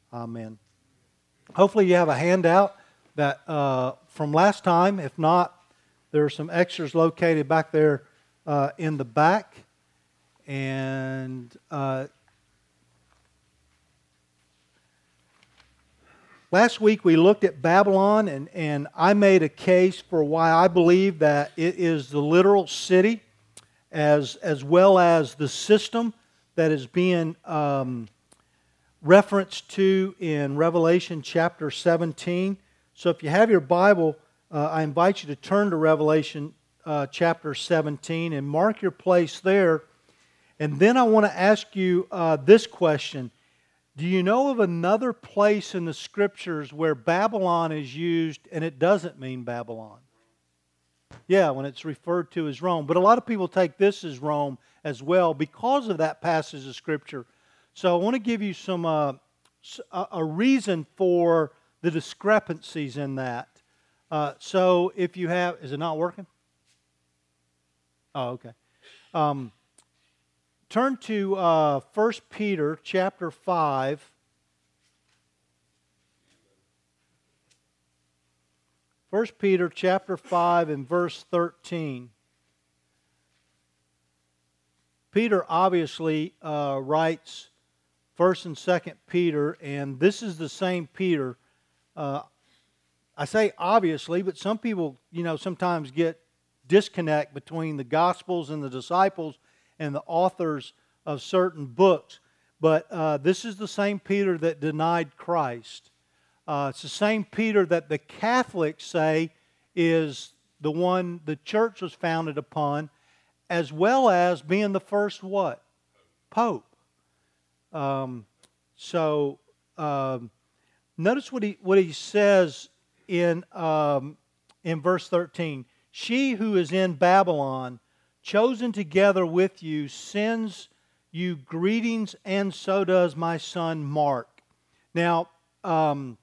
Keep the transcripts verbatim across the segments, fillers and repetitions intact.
Amen. Hopefully you have a handout that uh, from last time. If not, there are some extras located back there uh, in the back. And uh, last week we looked at Babylon, and, and I made a case for why I believe that it is the literal city as, as well as the system that is being um, referenced to in Revelation chapter seventeen. So if you have your Bible, uh, I invite you to turn to Revelation uh, chapter seventeen and mark your place there. And then I want to ask you uh, this question. Do you know of another place in the Scriptures where Babylon is used and it doesn't mean Babylon? Yeah, when it's referred to as Rome. But a lot of people take this as Rome as well because of that passage of Scripture. So I want to give you some uh, a reason for the discrepancies in that. Uh, so if you have, is it not working? Oh, okay. Um, turn to uh, First Peter chapter five. First Peter chapter five and verse thirteen. Peter obviously uh, writes First and Second Peter, and this is the same Peter. Uh, I say obviously, but some people, you know, sometimes get disconnect between the Gospels and the disciples and the authors of certain books. But uh, this is the same Peter that denied Christ. Uh, it's the same Peter that the Catholics say is the one the church was founded upon, as well as being the first what? Pope. Um, so um, notice what he what he says in um, in verse thirteen. She who is in Babylon, chosen together with you, sends you greetings, and so does my son Mark. Now, um,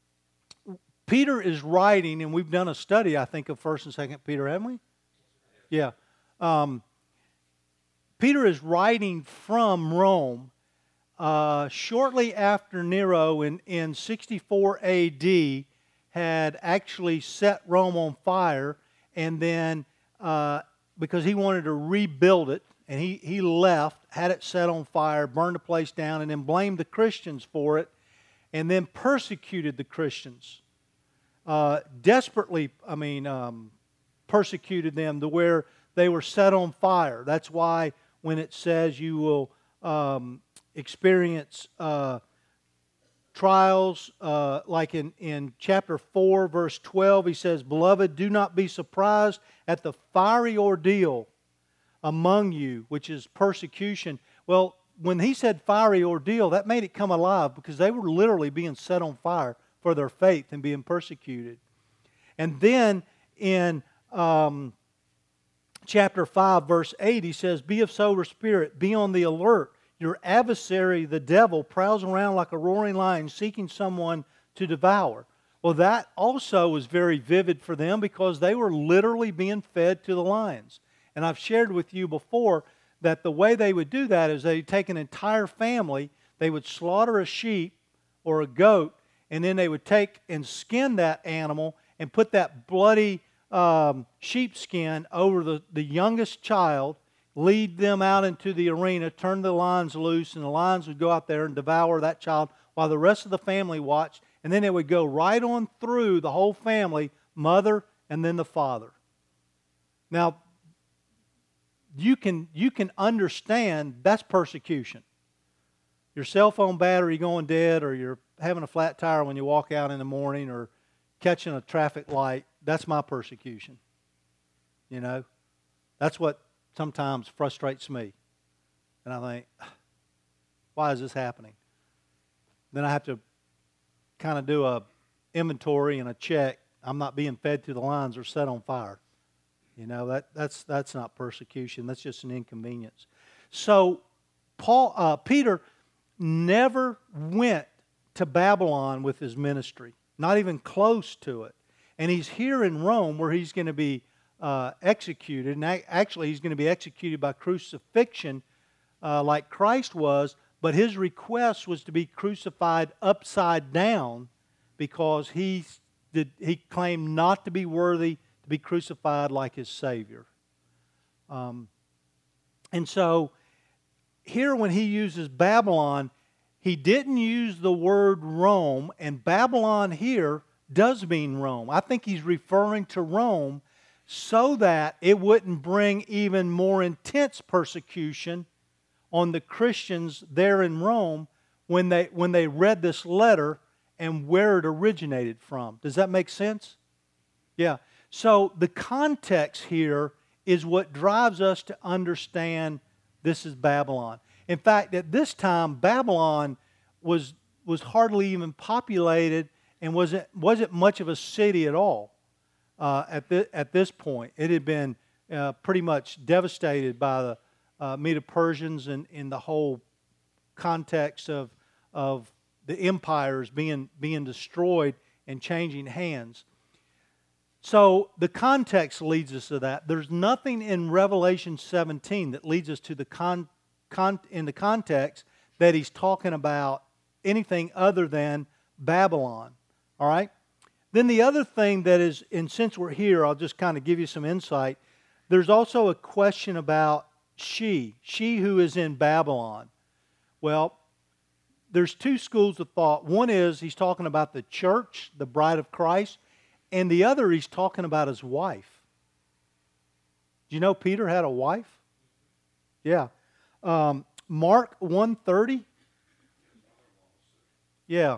Peter is writing, and we've done a study, I think, of First and Second Peter, haven't we? Yeah. Um, Peter is writing from Rome. Uh, shortly after Nero in, in sixty-four A D had actually set Rome on fire, and then uh, because he wanted to rebuild it, and he, he left, had it set on fire, burned the place down, and then blamed the Christians for it, and then persecuted the Christians. Uh, desperately, I mean, um, persecuted them to where they were set on fire. That's why when it says you will um, experience uh, trials, uh, like in, in chapter four, verse twelve, he says, "Beloved, do not be surprised at the fiery ordeal among you," which is persecution. Well, when he said fiery ordeal, that made it come alive because they were literally being set on fire for their faith and being persecuted. And then in um, chapter five, verse eight, he says, "Be of sober spirit, be on the alert. Your adversary, the devil, prowls around like a roaring lion seeking someone to devour." Well, that also was very vivid for them because they were literally being fed to the lions. And I've shared with you before that the way they would do that is they'd take an entire family, they would slaughter a sheep or a goat, and then they would take and skin that animal and put that bloody um, sheepskin over the, the youngest child, lead them out into the arena, turn the lions loose, and the lions would go out there and devour that child while the rest of the family watched. And then it would go right on through the whole family, mother and then the father. Now, you can, you can understand that's persecution. Your cell phone battery going dead, or you're having a flat tire when you walk out in the morning, or catching a traffic light, that's my persecution. You know? That's what sometimes frustrates me. And I think, why is this happening? Then I have to kind of do a inventory and a check. I'm not being fed to the lions or set on fire. You know, that that's that's not persecution. That's just an inconvenience. So Paul, uh, Peter never went to Babylon with his ministry, not even close to it. And he's here in Rome where he's going to be uh, executed. And actually, he's going to be executed by crucifixion uh, like Christ was. but his request was to be crucified upside down because he, did, he claimed not to be worthy to be crucified like his Savior. Um, and so here when he uses Babylon, he didn't use the word Rome, and Babylon here does mean Rome. I think he's referring to Rome so that it wouldn't bring even more intense persecution on the Christians there in Rome when they when they read this letter and where it originated from. Does that make sense? Yeah. So the context here is what drives us to understand this is Babylon. In fact, at this time, Babylon was was hardly even populated and wasn't wasn't much of a city at all. Uh, at the, at this point, it had been uh, pretty much devastated by the uh, Medo-Persians and in the whole context of of the empires being being destroyed and changing hands. So the context leads us to that. There's nothing in Revelation seventeen that leads us to the con, con in the context that he's talking about anything other than Babylon. All right? Then the other thing that is, and since we're here, I'll just kind of give you some insight. There's also a question about she, she who is in Babylon. Well, there's two schools of thought. One is he's talking about the church, the bride of Christ, and the other he's talking about his wife. Do you know Peter had a wife? Yeah. Um, Mark one thirty. Yeah.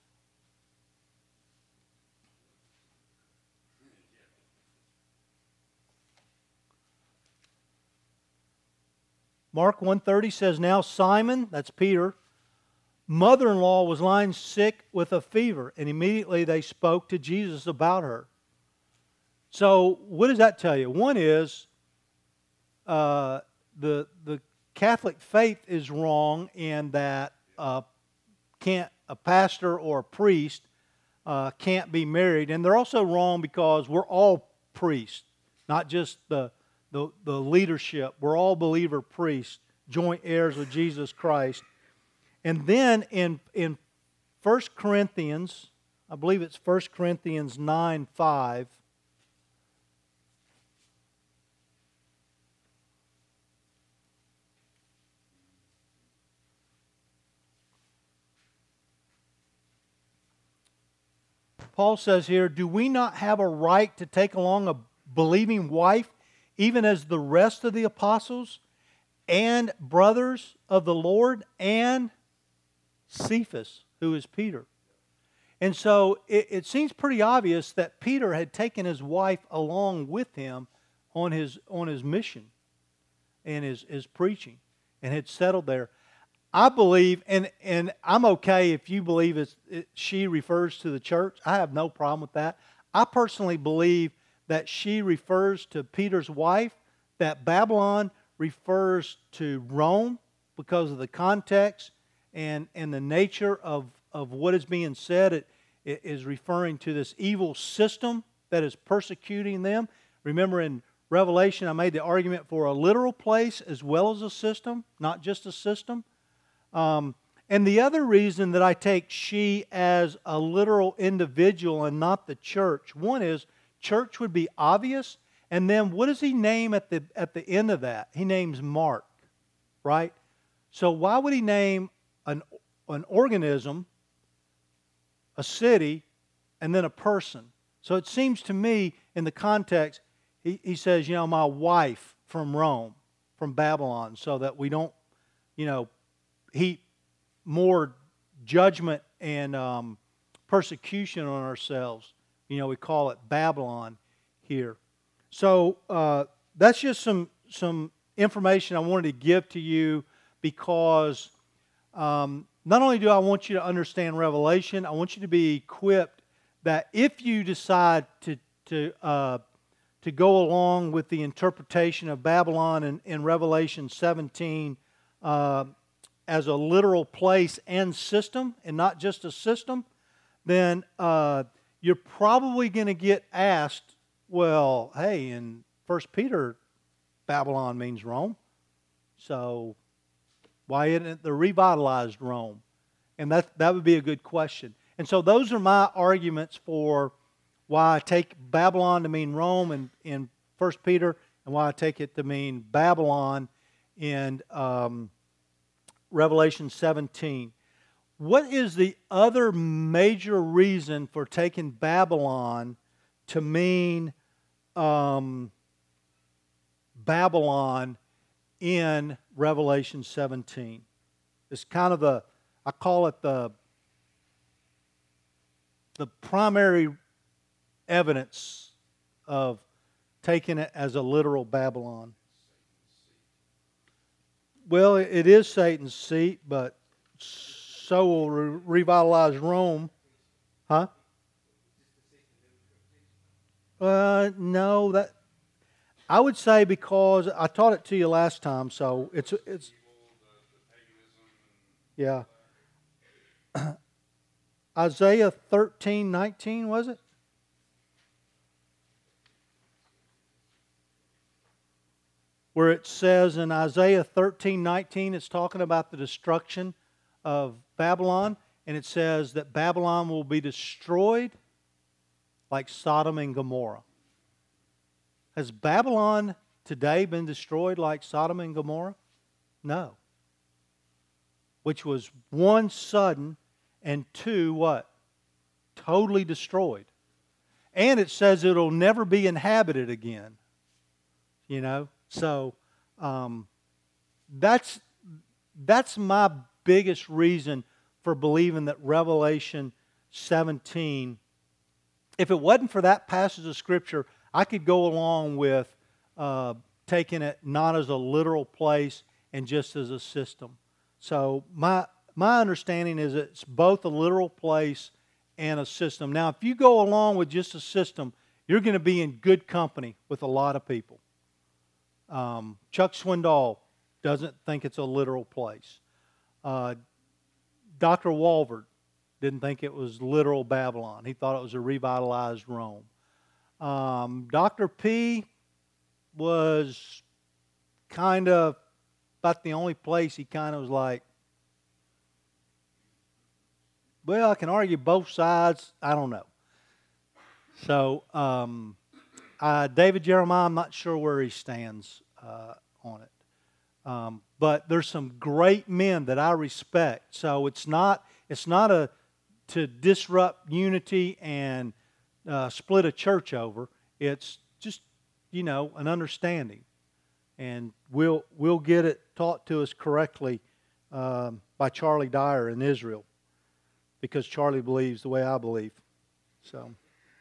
Mark one thirty says, "Now Simon," that's Peter, "mother-in-law was lying sick with a fever, and immediately they spoke to Jesus about her." So what does that tell you? One is uh, the the Catholic faith is wrong in that uh, can't a pastor or a priest uh, can't be married, and they're also wrong because we're all priests, not just the the, the leadership. We're all believer priests, joint heirs with Jesus Christ. And then in in First Corinthians, I believe it's First Corinthians nine five. Paul says here, "Do we not have a right to take along a believing wife, even as the rest of the apostles and brothers of the Lord, and Cephas," who is Peter. And so it, it seems pretty obvious that Peter had taken his wife along with him on his on his mission and his, his preaching and had settled there. I believe, and, and I'm okay if you believe it's, it, she refers to the church. I have no problem with that. I personally believe that she refers to Peter's wife, that Babylon refers to Rome because of the context and, and the nature of, of what is being said. It, it is referring to this evil system that is persecuting them. Remember in Revelation, I made the argument for a literal place as well as a system, not just a system. Um, and the other reason that I take she as a literal individual and not the church, one is church would be obvious, and then what does he name at the at the end of that? He names Mark, right? So why would he name an an organism, a city, and then a person? So it seems to me in the context, he, he says, you know, my wife from Rome, from Babylon, so that we don't, you know, heap more judgment and um, persecution on ourselves. You know, we call it Babylon here. So uh, that's just some some information I wanted to give to you because um, not only do I want you to understand Revelation, I want you to be equipped that if you decide to to uh, to go along with the interpretation of Babylon in, in Revelation seventeen uh, as a literal place and system, and not just a system, then uh, you're probably going to get asked, well, hey, in First Peter, Babylon means Rome. So Why isn't it the revitalized Rome? And that, that would be a good question. And so those are my arguments for why I take Babylon to mean Rome in, in First Peter, and why I take it to mean Babylon in um, Revelation seventeen. What is the other major reason for taking Babylon to mean um, Babylon in Revelation seventeen? It's kind of the, I call it the, the primary evidence of taking it as a literal Babylon. Well, it is Satan's seat, but so will re- revitalize Rome. Huh? Uh, no, that I would say because I taught it to you last time, so it's it's yeah. Isaiah thirteen nineteen, was it? Where it says in Isaiah thirteen nineteen, it's talking about the destruction of Babylon, and it says that Babylon will be destroyed like Sodom and Gomorrah. Has Babylon today been destroyed like Sodom and Gomorrah? No. Which was one, sudden, and two, what? Totally destroyed. And it says it'll never be inhabited again. You know? So, um, that's, that's my biggest reason for believing that Revelation seventeen, if it wasn't for that passage of Scripture, I could go along with uh, taking it not as a literal place and just as a system. So my my understanding is it's both a literal place and a system. Now, if you go along with just a system, you're going to be in good company with a lot of people. Um, Chuck Swindoll doesn't think it's a literal place. Uh, Doctor Walvoord didn't think it was literal Babylon. He thought it was a revitalized Rome. Um, Doctor P was kind of about the only place he kind of was like, well, I can argue both sides. I don't know. So, um, uh, David Jeremiah, I'm not sure where he stands uh, on it. Um, but there's some great men that I respect. So it's not it's not a to disrupt unity and uh, split a church over. It's just, you know, an understanding, and we'll we'll get it taught to us correctly um, by Charlie Dyer in Israel, because Charlie believes the way I believe. So,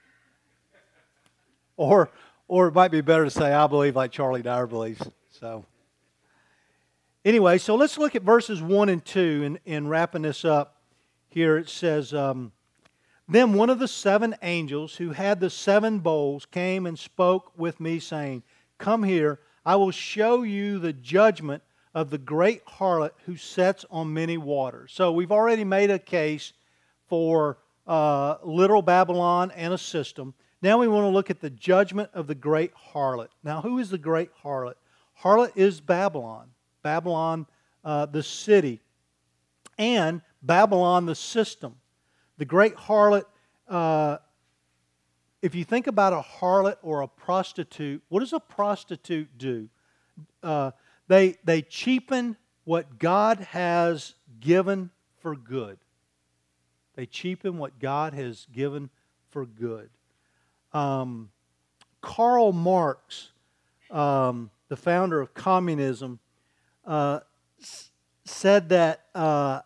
or or it might be better to say I believe like Charlie Dyer believes. So. Anyway, so let's look at verses one and two, and, and wrapping this up here. It says, um, Then one of the seven angels who had the seven bowls came and spoke with me, saying, Come here, I will show you the judgment of the great harlot who sits on many waters. So we've already made a case for uh, literal Babylon and a system. Now we want to look at the judgment of the great harlot. Now, who is the great harlot? Harlot is Babylon. Babylon, uh, the city, and Babylon, the system. The great harlot, uh, if you think about a harlot or a prostitute, what does a prostitute do? Uh, they, they cheapen what God has given for good. They cheapen what God has given for good. Um, Karl Marx, um, the founder of communism, Uh, said that uh,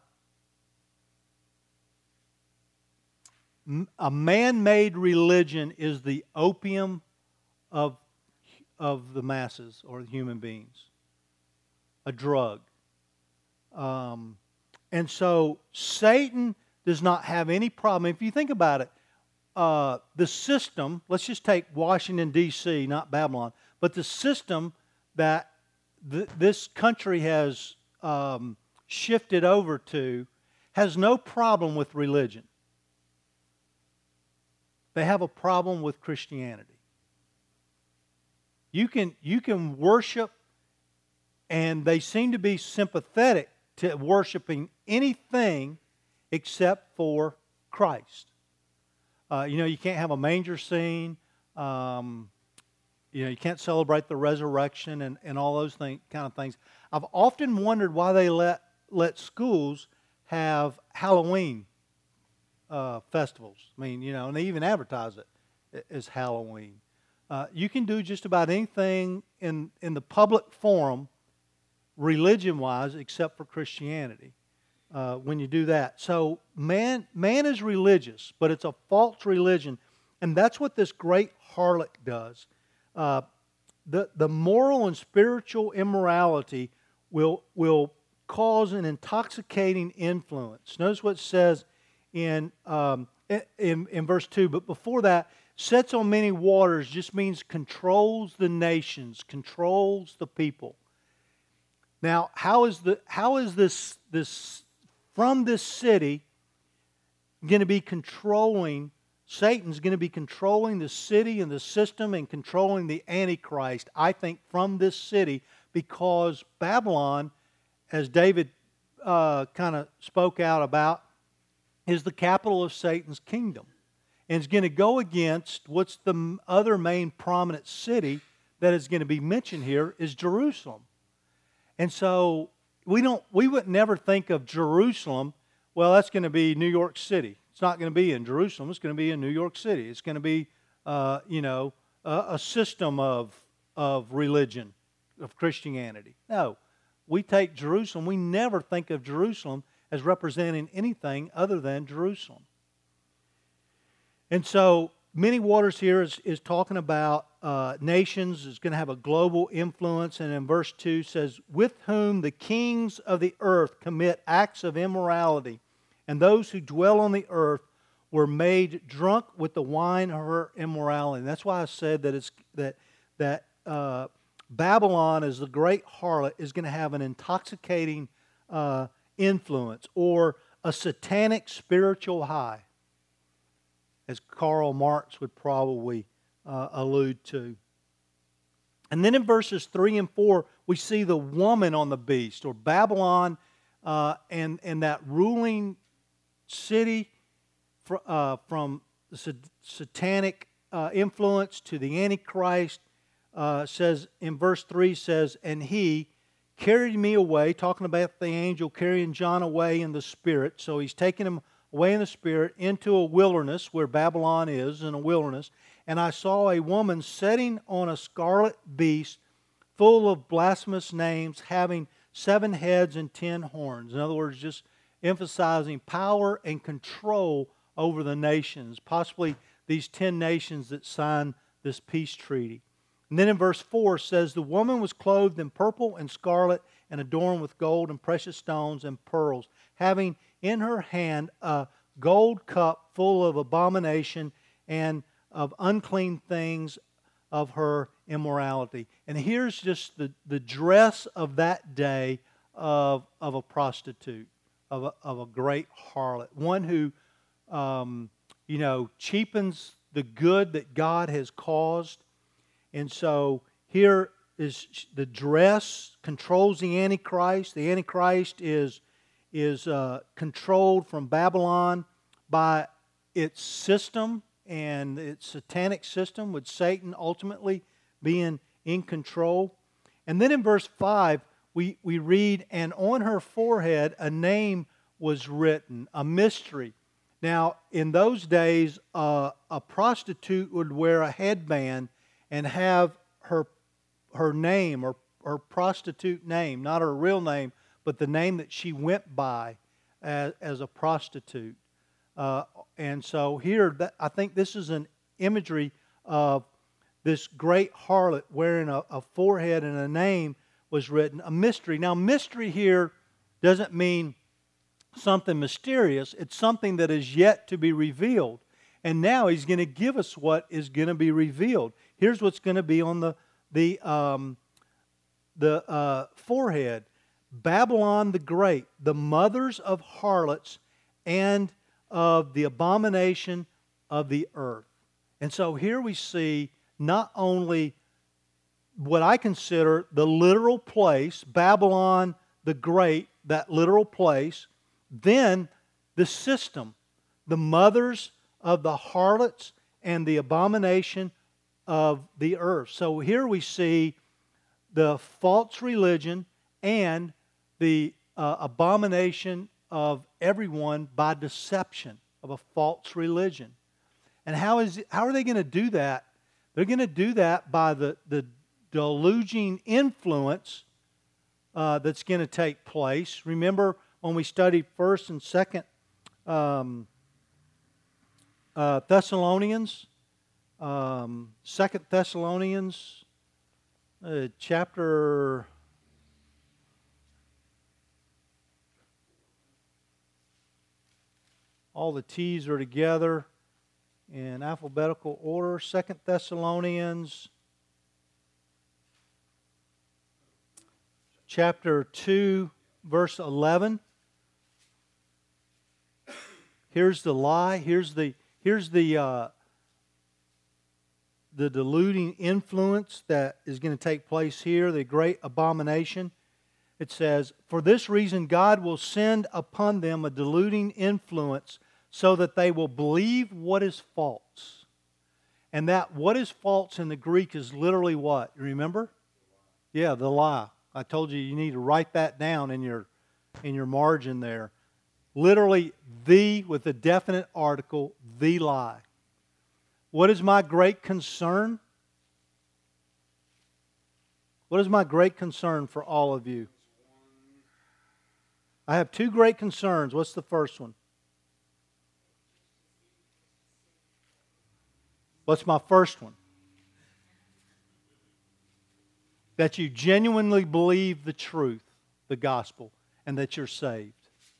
a man-made religion is the opium of, of the masses or the human beings, a drug. Um, and so Satan does not have any problem. If you think about it, uh, the system, let's just take Washington, D C, not Babylon, but the system that th- this country has um, shifted over to has no problem with religion. They have a problem with Christianity. You can, you can worship, and they seem to be sympathetic to worshiping anything except for Christ. Uh, you know, you can't have a manger scene. Um, you know, you can't celebrate the resurrection and, and all those thing, kind of things. I've often wondered why they let let schools have Halloween uh, festivals. I mean, you know, and they even advertise it as Halloween. Uh, you can do just about anything in in the public forum, religion-wise, except for Christianity. Uh, when you do that, so man man is religious, but it's a false religion, and that's what this great harlot does. Uh, the the moral and spiritual immorality will will cause an intoxicating influence. Notice what it says in um, in in verse two. But before that, sets on many waters just means controls the nations, controls the people. Now, how is the how is this this from this city going to be controlling? Satan's going to be controlling the city and the system and controlling the Antichrist, I think, from this city, because Babylon, as David uh, kind of spoke out about, is the capital of Satan's kingdom. And it's going to go against what's the other main prominent city that is going to be mentioned here is Jerusalem. And so we don't we would never think of Jerusalem, well, that's going to be New York City. It's not going to be in Jerusalem. It's going to be in New York City. It's going to be, uh, you know, a, a system of of religion, of Christianity. No, we take Jerusalem. We never think of Jerusalem as representing anything other than Jerusalem. And so, many waters here is, is talking about uh, nations. Is going to have a global influence. And in verse two says, with whom the kings of the earth commit acts of immorality, and those who dwell on the earth were made drunk with the wine of her immorality. And that's why I said that it's that that uh, Babylon, as the great harlot, is going to have an intoxicating uh, influence, or a satanic spiritual high, as Karl Marx would probably uh, allude to. And then in verses three and four, we see the woman on the beast, or Babylon, uh, and and that ruling city fr- uh, from the satanic uh, influence to the Antichrist. Uh, says in verse three says, and he carried me away, talking about the angel carrying John away in the spirit. So he's taking him away in the spirit into a wilderness, where Babylon is, in a wilderness. And I saw a woman sitting on a scarlet beast full of blasphemous names, having seven heads and ten horns. In other words, just emphasizing power and control over the nations, possibly these ten nations that signed this peace treaty. And then in verse four says, the woman was clothed in purple and scarlet and adorned with gold and precious stones and pearls, having in her hand a gold cup full of abomination and of unclean things of her immorality. And here's just the, the dress of that day of, of a prostitute, of a, of a great harlot, one who, um, you know, cheapens the good that God has caused. And so here is the dress controls the Antichrist. The Antichrist is is uh, controlled from Babylon by its system and its satanic system, with Satan ultimately being in control. And then in verse five, we, we read, and on her forehead a name was written, a mystery. Now, in those days, uh, a prostitute would wear a headband and have her her name, or her prostitute name, not her real name, but the name that she went by as, as a prostitute. Uh, and so here, that, I think this is an imagery of this great harlot wearing a, a forehead, and a name was written, a mystery. Now, mystery here doesn't mean something mysterious. It's something that is yet to be revealed. And now he's going to give us what is going to be revealed. Here's what's going to be on the the um, the uh, forehead: Babylon the Great, the mothers of harlots and of the abomination of the earth. And so here we see not only what I consider the literal place, Babylon the Great, that literal place. Then the system, the mothers of the harlots and the abomination of the earth. So here we see the false religion and the uh, abomination of everyone by deception of a false religion. And how is how are they going to do that? They're going to do that by the, the deluging influence uh, that's going to take place. Remember when we studied First and Second um, uh, Thessalonians, um, Second Thessalonians, uh, chapter. All the T's are together in alphabetical order. Second Thessalonians chapter two, verse eleven. Here's the lie. Here's the here's the uh, the deluding influence that is going to take place here. The great abomination. It says, "For this reason God will send upon them a deluding influence, so that they will believe what is false." And that what is false in the Greek is literally what? You remember? Yeah, the lie. I told you you need to write that down in your in your margin there. Literally, the with a definite article, the lie. What is my great concern? What is my great concern for all of you? I have two great concerns. What's the first one? What's my first one? That you genuinely believe the truth, the gospel, and that you're saved.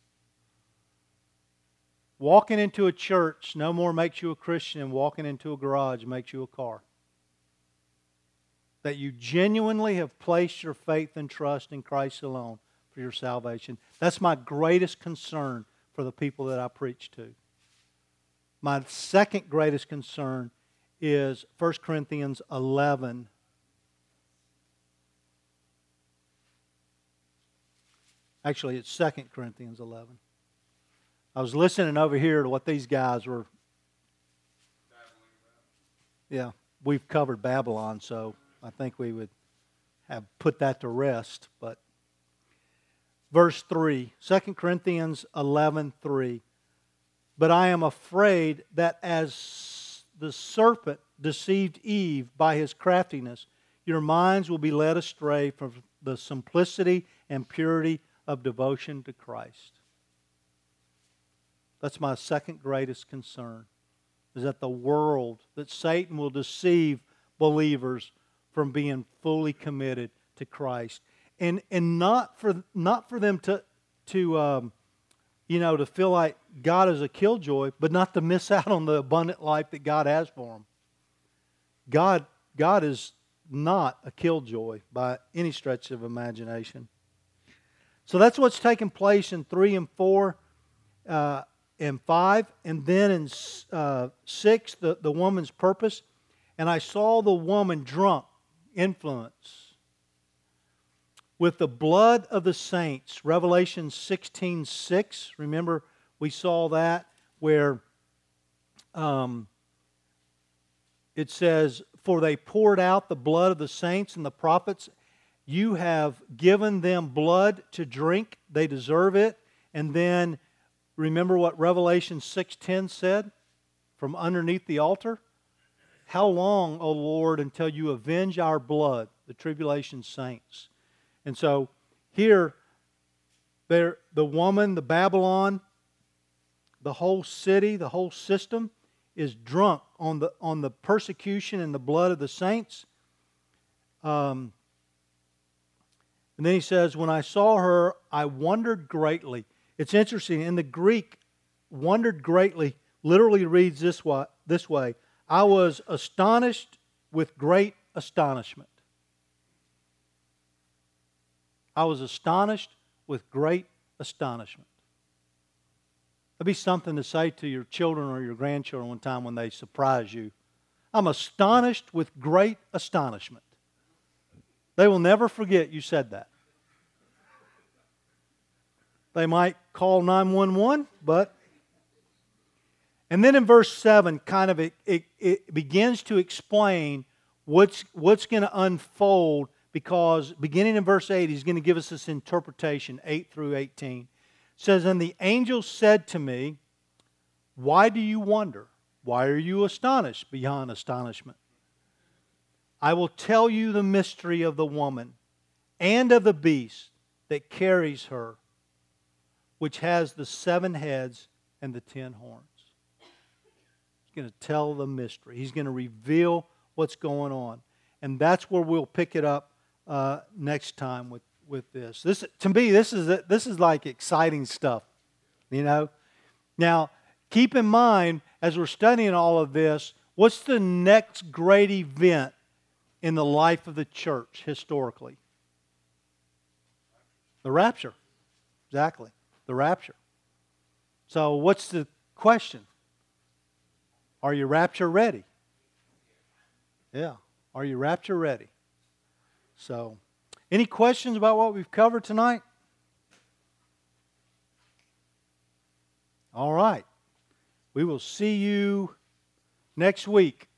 Walking into a church no more makes you a Christian than walking into a garage makes you a car. That you genuinely have placed your faith and trust in Christ alone for your salvation. That's my greatest concern for the people that I preach to. My second greatest concern is First Corinthians eleven. Actually, it's Second Corinthians eleven. I was listening over here to what these guys were. Yeah, we've covered Babylon, so I think we would have put that to rest. But verse three, Second Corinthians eleven three. "But I am afraid that as the serpent deceived Eve by his craftiness, your minds will be led astray from the simplicity and purity of devotion to Christ." That's my second greatest concern, is that the world, that Satan will deceive believers from being fully committed to Christ. And and not for not for them to, to um, you know, to feel like God is a killjoy, but not to miss out on the abundant life that God has for them. God, God is not a killjoy by any stretch of imagination. So that's what's taking place in three and four uh, and five. And then in uh, six, the, the woman's purpose. "And I saw the woman drunk," influence, "with the blood of the saints." Revelation sixteen six. Remember, we saw that where um, it says, "For they poured out the blood of the saints and the prophets. You have given them blood to drink. They deserve it." And then, remember what Revelation six ten said? From underneath the altar? "How long, O Lord, until you avenge our blood, the tribulation saints?" And so, here, there, the woman, the Babylon, the whole city, the whole system is drunk on the on the persecution and the blood of the saints. Um, and then he says, "When I saw her, I wondered greatly." It's interesting. In the Greek, "wondered greatly" literally reads this way, this way. "I was astonished with great astonishment." I was astonished with great astonishment. That'd be something to say to your children or your grandchildren one time when they surprise you. "I'm astonished with great astonishment." They will never forget you said that. They might call nine one one, but... And then in verse seven, kind of it, it, it begins to explain what's, what's going to unfold, because beginning in verse eight, he's going to give us this interpretation, eight through eighteen. It says, "And the angel said to me, why do you wonder? Why are you astonished beyond astonishment? I will tell you the mystery of the woman and of the beast that carries her, which has the seven heads and the ten horns." He's going to tell the mystery. He's going to reveal what's going on. And that's where we'll pick it up uh, next time with, with this. This to me, this is this is like exciting stuff, you know. Now, keep in mind, as we're studying all of this, what's the next great event in the life of the church historically? The rapture. Exactly. The rapture. So what's the question? Are you rapture ready? Yeah. Are you rapture ready? So, any questions about what we've covered tonight? All right. We will see you next week.